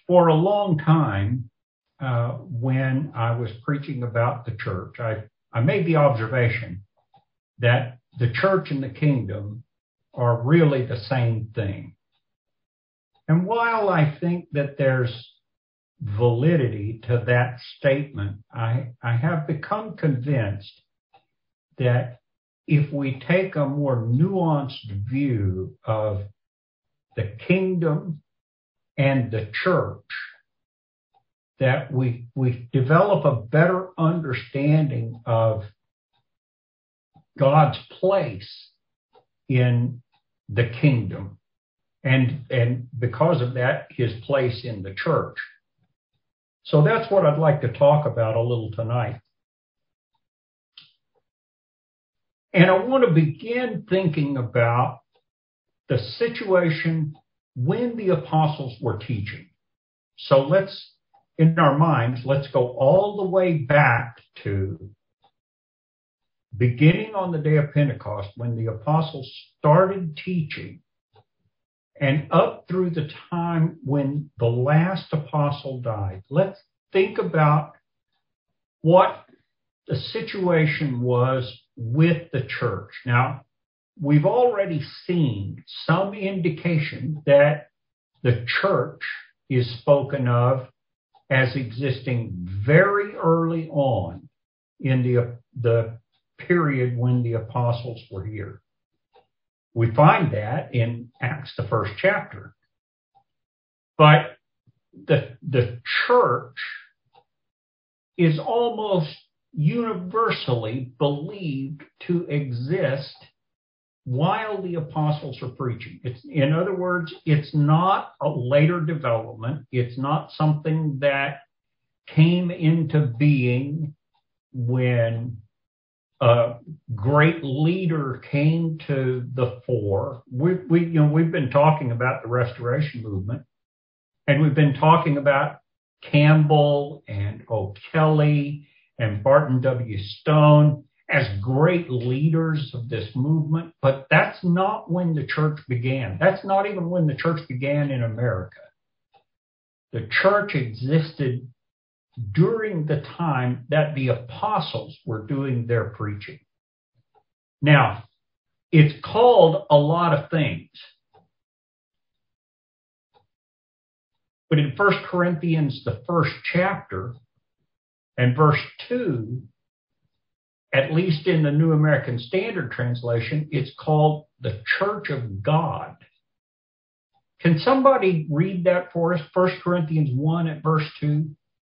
For a long time, when I was preaching about the church, I made the observation that the church and the kingdom are really the same thing. And while I think that there's validity to that statement, I have become convinced that if we take a more nuanced view of the kingdom and the church, that we develop a better understanding of God's place in the kingdom, and because of that, his place in the church. So that's what I'd like to talk about a little tonight. And I want to begin thinking about the situation when the apostles were teaching. So in our minds, let's go all the way back to beginning on the day of Pentecost, when the apostles started teaching, and up through the time when the last apostle died. Let's think about what the situation was with the church. Now, we've already seen some indication that the church is spoken of as existing very early on in the period when the apostles were here. We find that in Acts, the first chapter. But the church is almost universally believed to exist while the apostles are preaching. In other words, it's not a later development. It's not something that came into being when a great leader came to the fore. We've been talking about the Restoration Movement, and we've been talking about Campbell and O'Kelly and Barton W. Stone as great leaders of this movement, but that's not when the church began. That's not even when the church began in America. The church existed during the time that the apostles were doing their preaching. Now, it's called a lot of things. But in 1 Corinthians, the first chapter, and verse 2, at least in the New American Standard Translation, it's called the Church of God. Can somebody read that for us? 1 Corinthians 1 at verse 2.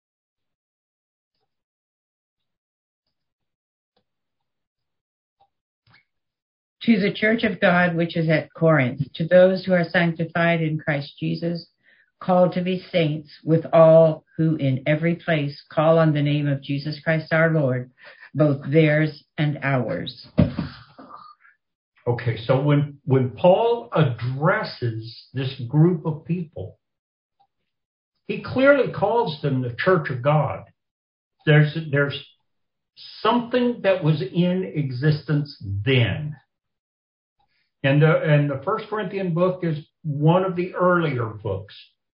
To the church of God which is at Corinth, to those who are sanctified in Christ Jesus, called to be saints, with all who in every place call on the name of Jesus Christ our Lord, both theirs and ours. Okay, so when Paul addresses this group of people, he clearly calls them the church of God. There's something that was in existence then. And the First Corinthian book is one of the earlier books.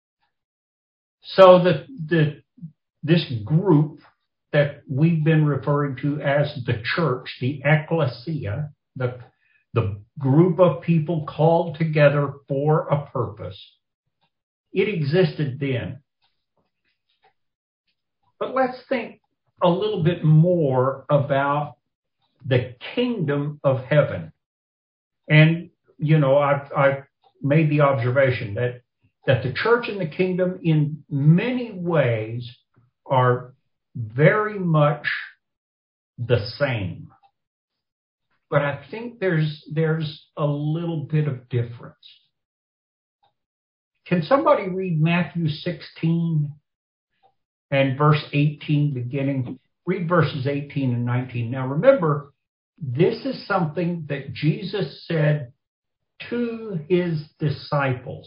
So this group that we've been referring to as the church, the ecclesia, the group of people called together for a purpose, it existed then. But let's think a little bit more about the kingdom of heaven. And, I've made the observation that the church and the kingdom in many ways are very much the same. But I think there's a little bit of difference. Can somebody read Matthew 16 and verse 18 beginning? Read verses 18 and 19. Now remember, this is something that Jesus said to his disciples.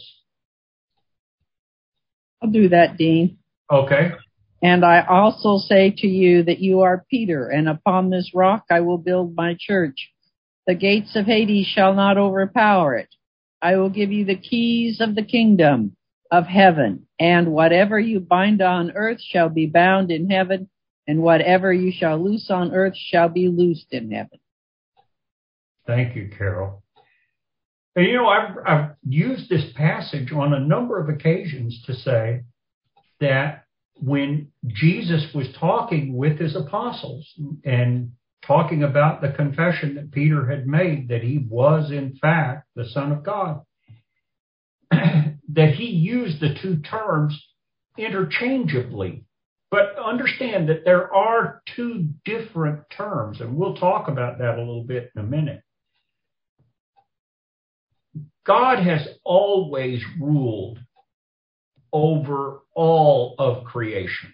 I'll do that, Dean. Okay. And I also say to you that you are Peter, and upon this rock I will build my church. The gates of Hades shall not overpower it. I will give you the keys of the kingdom. of heaven, and whatever you bind on earth shall be bound in heaven, and whatever you shall loose on earth shall be loosed in heaven. Thank you, Carol. And I've used this passage on a number of occasions to say that when Jesus was talking with his apostles and talking about the confession that Peter had made, that he was in fact the Son of God, that he used the two terms interchangeably. But understand that there are two different terms, and we'll talk about that a little bit in a minute. God has always ruled over all of creation.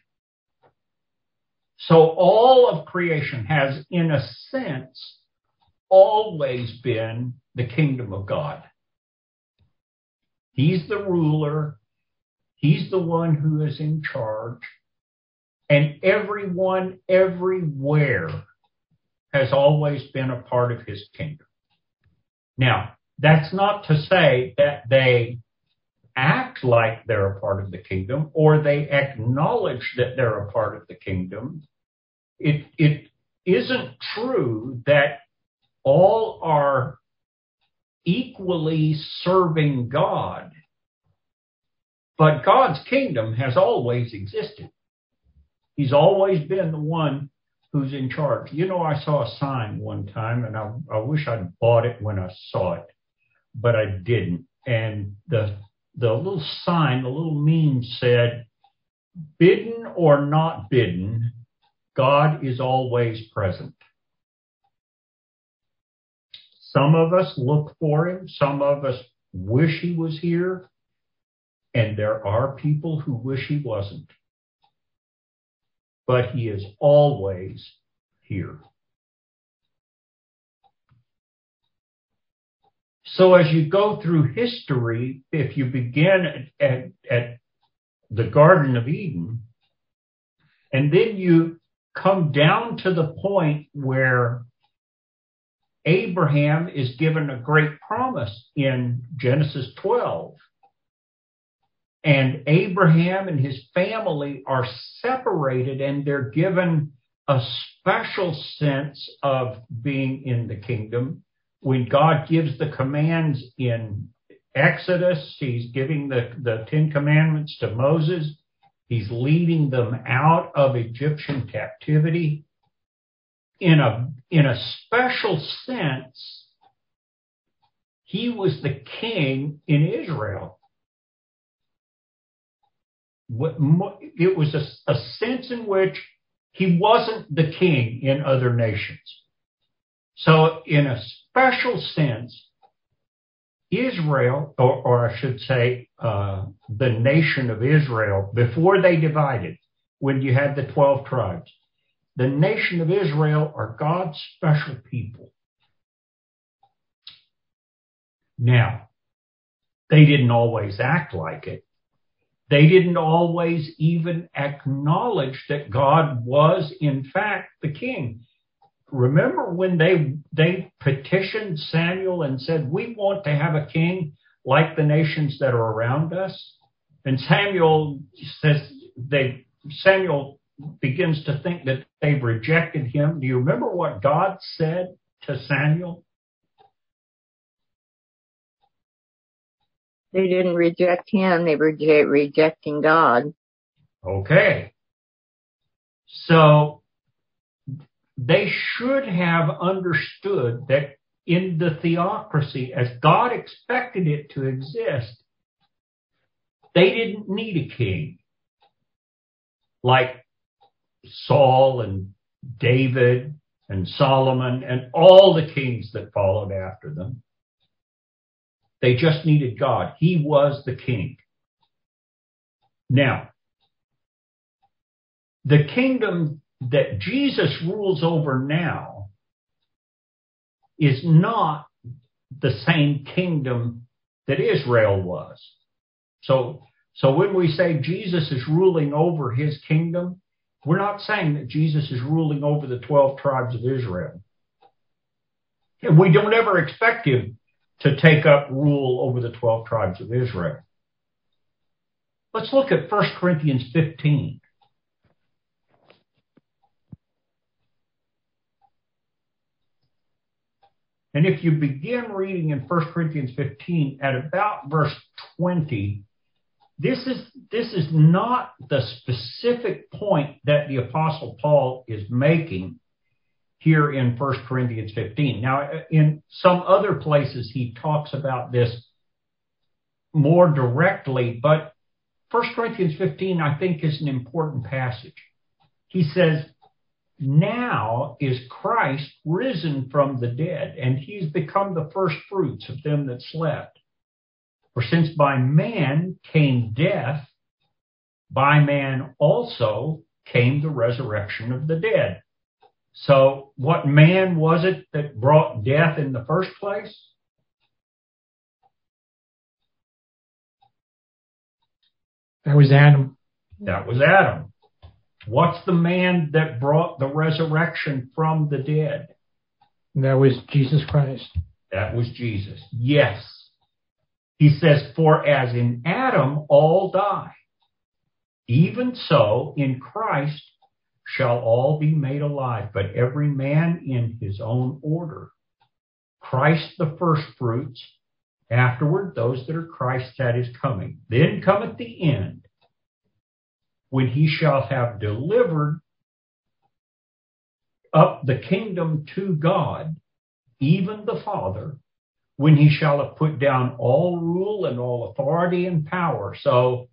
So all of creation has, in a sense, always been the kingdom of God. He's the ruler. He's the one who is in charge. And everyone, everywhere, has always been a part of his kingdom. Now, that's not to say that they act like they're a part of the kingdom or they acknowledge that they're a part of the kingdom. It isn't true that all are equally serving God, but God's kingdom has always existed. He's always been the one who's in charge. I saw a sign one time, and I wish I'd bought it when I saw it, but I didn't. And the little sign, the little meme said, "Bidden or not bidden, God is always present." Some of us look for him. Some of us wish he was here. And there are people who wish he wasn't. But he is always here. So as you go through history, if you begin at the Garden of Eden, and then you come down to the point where Abraham is given a great promise in Genesis 12. And Abraham and his family are separated, and they're given a special sense of being in the kingdom. When God gives the commands in Exodus, he's giving the Ten Commandments to Moses. He's leading them out of Egyptian captivity. In a special sense, he was the king in Israel. It was a sense in which he wasn't the king in other nations. So in a special sense, Israel, or I should say the nation of Israel, before they divided, when you had the 12 tribes, the nation of Israel are God's special people. Now, they didn't always act like it. They didn't always even acknowledge that God was, in fact, the king. Remember when they petitioned Samuel and said, "We want to have a king like the nations that are around us"? And Samuel begins to think that they've rejected him. Do you remember what God said to Samuel? They didn't reject him. They were rejecting God. Okay. So they should have understood that in the theocracy, as God expected it to exist, they didn't need a king like Saul and David and Solomon and all the kings that followed after them. They just needed God. He was the king. Now, the kingdom that Jesus rules over now is not the same kingdom that Israel was. So when we say Jesus is ruling over his kingdom, we're not saying that Jesus is ruling over the 12 tribes of Israel. And we don't ever expect him to take up rule over the 12 tribes of Israel. Let's look at 1 Corinthians 15. And if you begin reading in 1 Corinthians 15 at about verse 20, this is not the specific point that the Apostle Paul is making here in 1 Corinthians 15. Now, in some other places, he talks about this more directly, but 1 Corinthians 15, I think, is an important passage. He says, now is Christ risen from the dead, and he's become the first fruits of them that slept. For since by man came death, by man also came the resurrection of the dead. So what man was it that brought death in the first place? That was Adam. That was Adam. What's the man that brought the resurrection from the dead? That was Jesus Christ. That was Jesus. Yes. He says, for as in Adam all die, even so in Christ shall all be made alive, but every man in his own order. Christ the first fruits, afterward those that are Christ's at his coming. Then cometh the end, when he shall have delivered up the kingdom to God, even the Father, when he shall have put down all rule and all authority and power. So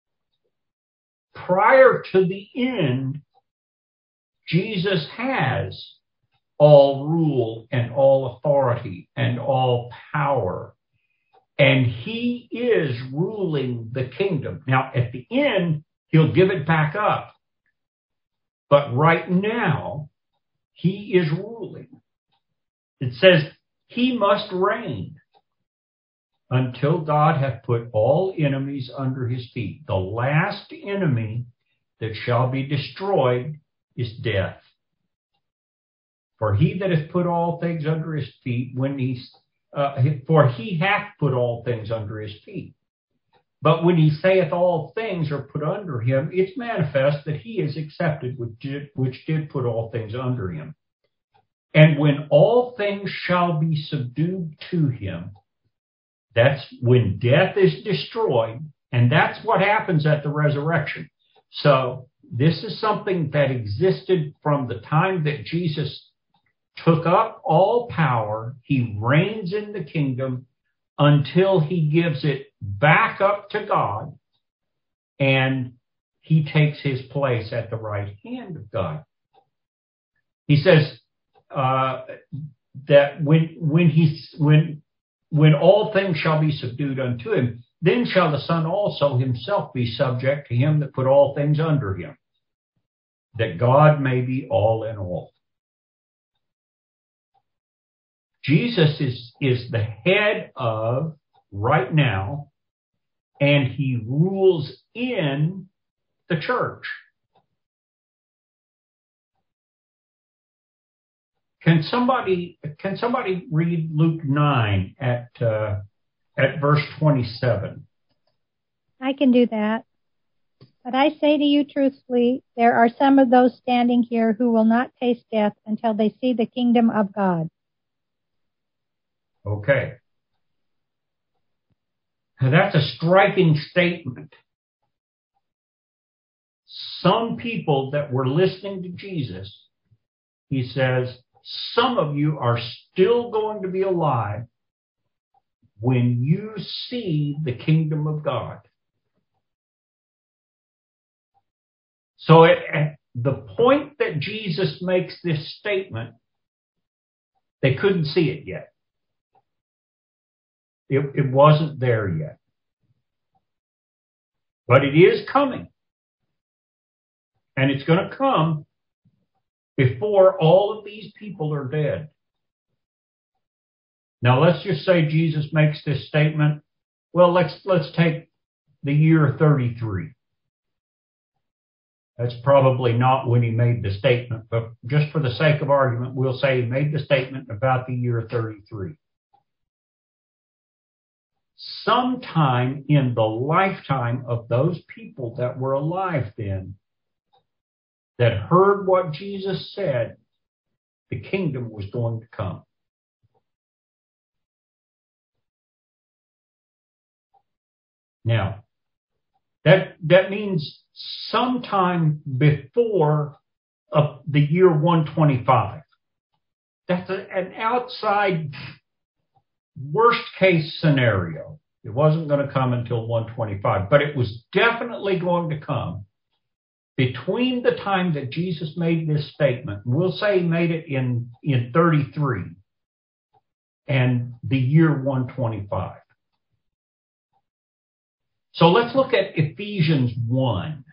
prior to the end, Jesus has all rule and all authority and all power. And he is ruling the kingdom. Now, at the end, he'll give it back up. But right now, he is ruling. It says he must reign until God hath put all enemies under his feet. The last enemy that shall be destroyed is death. For he that hath put all things under his feet, for he hath put all things under his feet. But when he saith all things are put under him, it's manifest that he is accepted which did put all things under him. And when all things shall be subdued to him, that's when death is destroyed, and that's what happens at the resurrection. So this is something that existed from the time that Jesus took up all power. He reigns in the kingdom until he gives it back up to God, and he takes his place at the right hand of God. He says that when all things shall be subdued unto him, then shall the Son also himself be subject to him that put all things under him, that God may be all in all. Jesus is the head of right now, and he rules in the church. Can somebody read Luke 9 at verse 27? I can do that. But I say to you truthfully, there are some of those standing here who will not taste death until they see the kingdom of God. Okay. Now that's a striking statement. Some people that were listening to Jesus, he says, some of you are still going to be alive when you see the kingdom of God. So at the point that Jesus makes this statement, they couldn't see it yet. It wasn't there yet. But it is coming. And it's going to come before all of these people are dead. Now let's just say Jesus makes this statement. Well, let's take the year 33. That's probably not when he made the statement, but just for the sake of argument, we'll say he made the statement about the year 33. sometime in the lifetime of those people that were alive then, that heard what Jesus said, the kingdom was going to come. Now, that means sometime before the year 125. That's an outside worst case scenario. It wasn't going to come until 125, but it was definitely going to come between the time that Jesus made this statement, and we'll say he made it in 33, and the year 125. So let's look at Ephesians 1.